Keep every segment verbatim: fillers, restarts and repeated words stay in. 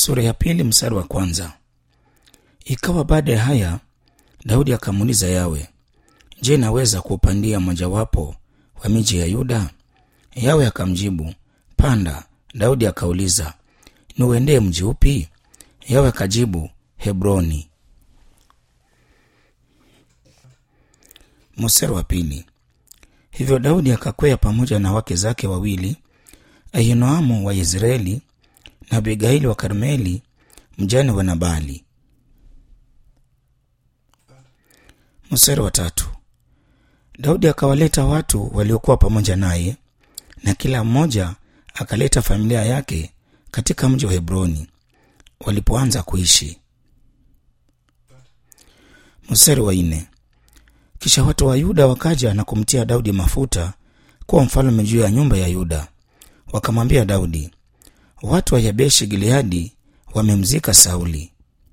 Sura ya pili mstari wa kwanza. Ikawa baada ya haya, Daudi akamuuliza Yawe, je, naweza kuupandia mojawapo wa miji ya Yuda? Yawe akamjibu, panda. Daudi akauliza, niuendee mji upi? Yawe akajibu, Hebroni. Mstari wa pili. Hivyo Daudi akakwea pamoja na wake zake wawili, Ahinoamu wa Yezreeli na Abigaili wa Karmeli, mjane wa Nabali. Mstari wa tatu. Daudi akawaleta watu waliokuwa pamoja naye, na kila mmoja akaleta familia yake katika mji wa Hebroni walipoanza kuishi. Mstari wa nne. Kisha watu wa Yuda wakaja na kumtia Daudi mafuta kuwa mfalme juu ya nyumba ya Yuda. Wakamwambia Daudi, watu wa Yabeshi Gileadi wamemzika Sauli.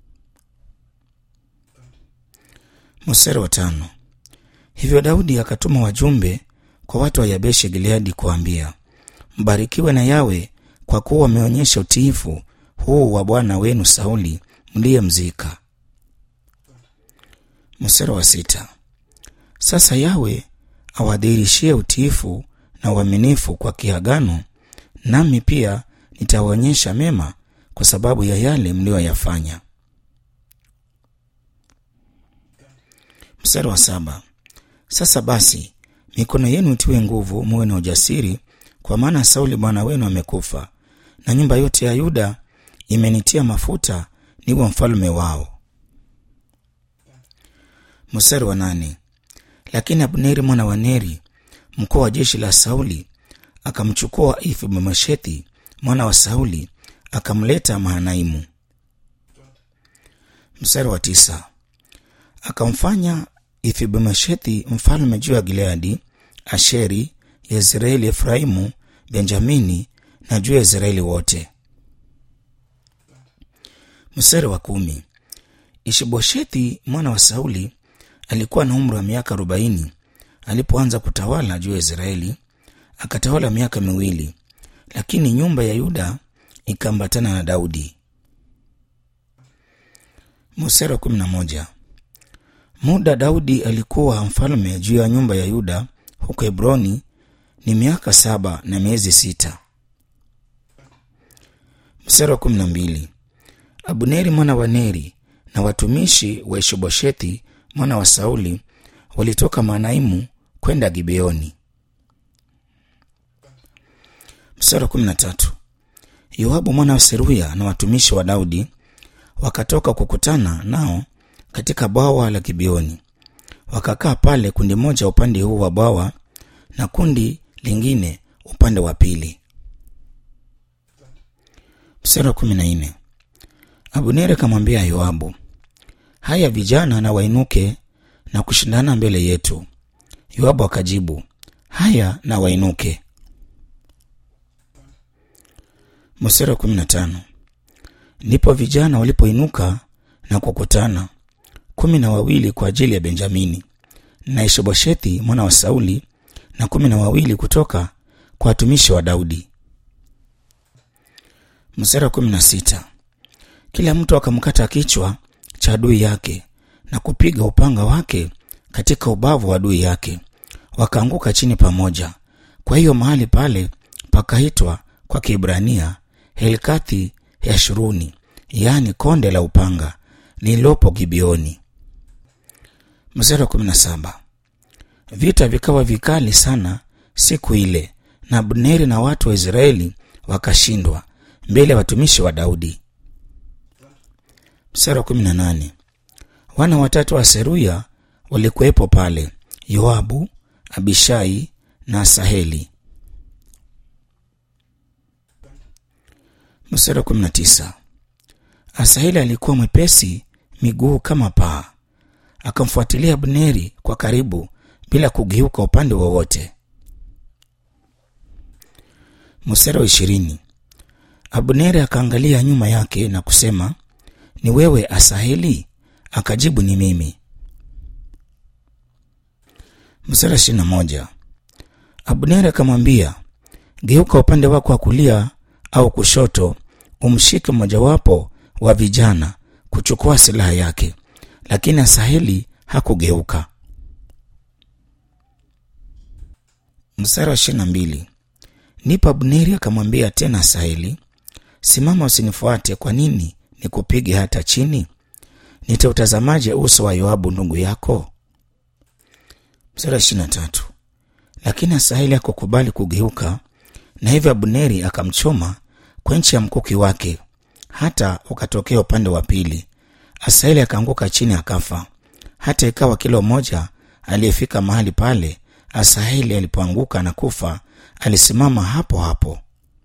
Mstari wa tano. Hivyo Daudi akatuma wajumbe kwa watu wa Yabeshi Gileadi kuambia, mbarikiwe na Yawe kwa kuwa wameonyesha utiifu huu wa bwana wenu Sauli mliyemzika. Mstari wa sita. Sasa Yawe awadhihirishie utiifu na uaminifu kwa kiagano, nami pia nitawaonyesha mema kwa sababu ya yale mlioyafanya. Mstari wa saba. Sasa basi mikono yenu itiwe nguvu, muwe na ujasiri, kwa maana Sauli bwana wenu amekufa, na nyumba yote ya Yuda imenitia mafuta niwe mfalme wao. Mstari wa nane. Lakini Abneri mwana wa Neri, mkuu wa jeshi la Sauli, akamchukua Ifi-Boshethi mwana wa Sauli, akamleta Mahanaimu. Mstari wa tisa. Akamfanya Ifi-Boshethi mfalme juu ya Gileadi, Asheri, Yezreeli, Efraimu, Benjamini na juu ya Israeli wote. Mstari wa kumi. Ishi-Boshethi mwana wa Sauli alikuwa na umri wa miaka arobaini alipoanza kutawala juu ya Israeli, akatawala miaka miwili, lakini nyumba ya Yuda ikaambatana na Daudi. Mstari wa kumi na moja. Muda Daudi alikuwa mfalme juu ya nyumba ya Yuda huko Hebroni ni miaka saba na miezi sita. Mstari wa kumi na mbili. Abneri mwana wa Neri na watumishi wa Ishi-Boshethi mwana wa Sauli walitoka Mahanaimu kwenda Gibeoni. Mstari wa kumi na tatu. Yoabu mwana wa Seruya na watumishi wa Daudi wakatoka kukutana nao katika bwawa la Gibeoni. Wakakaa pale, kundi moja upande huu wa bwawa na kundi lingine upande wa pili. Mstari wa kumi na nne. Abneri akamwambia Yoabu, haya vijana na wainuke na kushindana mbele yetu. Yoabu akajibu, haya na wainuke. Mstari wa kumi na tano. Ndipo vijana walipoinuka na kukutana, kumi na wawili kwa ajili ya Benjamini na Ishi-Boshethi mwana wa Sauli, na kumi na wawili kutoka kwa watumishi wa Daudi. Mstari wa kumi na sita. Kila mtu akamkata kichwa cha adui yake na kupiga upanga wake katika ubavu wa adui yake, wakaanguka chini pamoja. Kwa hiyo mahali pale pakaitwa kwa Kiebrania Helkathi Yashuruni, yaani konde la upanga, lililopo Gibeoni. Mstari wa kumi na saba. Vita vikawa vikali sana siku ile, na Abneri na watu wa Israeli wakashindwa mbele ya watumishi wa Daudi. Mstari wa kumi na nane. Wana watatu wa Seruya walikuwepo pale, Yoabu, Abishai na Asaheli. Mstari wa kumi na tisa. Asaheli alikuwa mwepesi miguu kama paa, akamfuatilia Abneri kwa karibu bila kugeuka upande wowote. Mstari wa ishirini. Abneri akaangalia nyuma yake na kusema, ni wewe Asaheli? Akajibu, ni mimi. Mstari wa ishirini na moja. Abneri akamwambia, geuka upande wako wa kulia au kushoto umshike mmojawapo wa vijana kuchukua silaha yake. Lakini Asaheli hakugeuka. Mstari wa ishirini na mbili. Ndipo Abneri akamwambia tena Asaheli, simama, usinifuate. Kwa nini nikupige hata chini? Nitautazamaje uso wa Yoabu ndugu yako? Mstari wa ishirini na tatu. Lakini Asaheli hakukubali kugeuka, na hivyo Abneri akamchoma kwa nchi ya mkuki wake hata ukatokea upande wa pili. Asaheli akaanguka chini akafa. Hata ikawa kila mmoja aliyefika mahali pale Asaheli alipoanguka na kufa alisimama hapo hapo.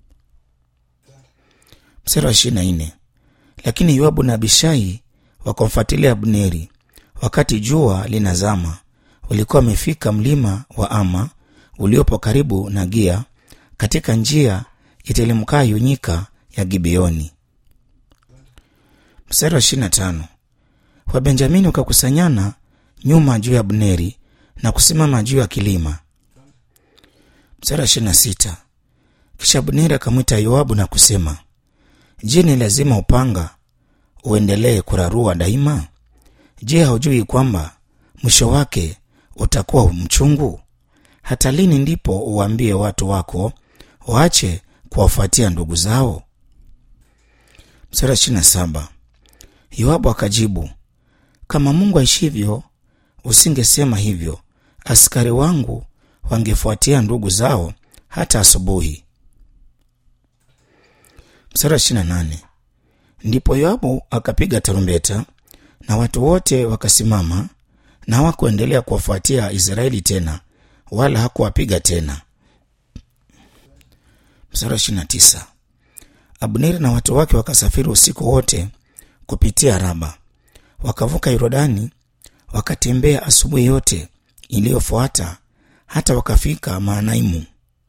Mstari wa ishirini na nne. Lakini Yoabu na Abishai wakamfuatilia Abneri wakati jua linazama. Walikuwa wamefika mlima wa Ama uliopo karibu na Gia, katika njia itelemkayo nyika ya Gibeoni. Mstari wa ishirini na tano. Wabenjamini wakakusanyana nyuma juu ya Abneri na kusimama juu ya kilima. Mstari wa ishirini na sita. Kisha Abneri akamwita Yoabu na kusema, je, ni lazima upanga uendelee kurarua daima? Je, haujui kwamba mwisho wake utakuwa mchungu? Hata lini ndipo uwaambie watu wako waache kuwafuatia ndugu zao? Mstari wa ishirini na saba. Yoabu akajibu, kama Mungu aishivyo, usingesema hivyo. Askari wangu wangefuatia ndugu zao hata asubuhi. Mstari wa ishirini na nane. Ndipo Yoabu akapiga tarumbeta na watu wote wakasimama, na hawakuendelea kuwafuatia Israeli tena, wala hakuwapiga tena. Mstari wa ishirini na tisa. Abneri na watu wake wakasafiri usiku wote kupitia Raba, wakavuka Yordani, wakatembea asubuhi yote iliyofuata hata wakafika Maanaimu.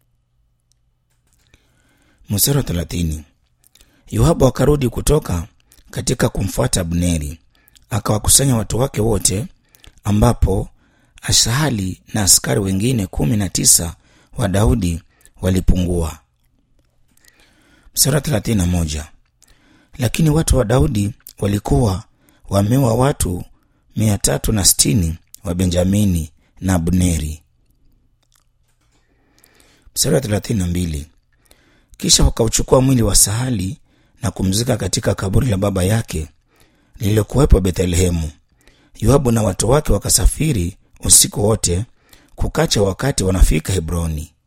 Mstari wa thelathini. Yoabu akarudi kutoka katika kumfuata Abneri, akawakusanya watu wake wote, ambapo Asaheli na askari wengine kumi na tisa wa Daudi walipungua. Mstari wa thelathini na moja. Lakini watu wa Daudi walikuwa wameua watu mia tatu na sitini wa Benjamini na Abneri. Mstari wa thelathini na mbili. Kisha wakauchukua mwili wa Asaheli na kumzika katika kaburi la baba yake lililokuwepo Bethlehemu. Yoabu na watu wake wakasafiri usiku wote kukacha wakati wanafika Hebroni.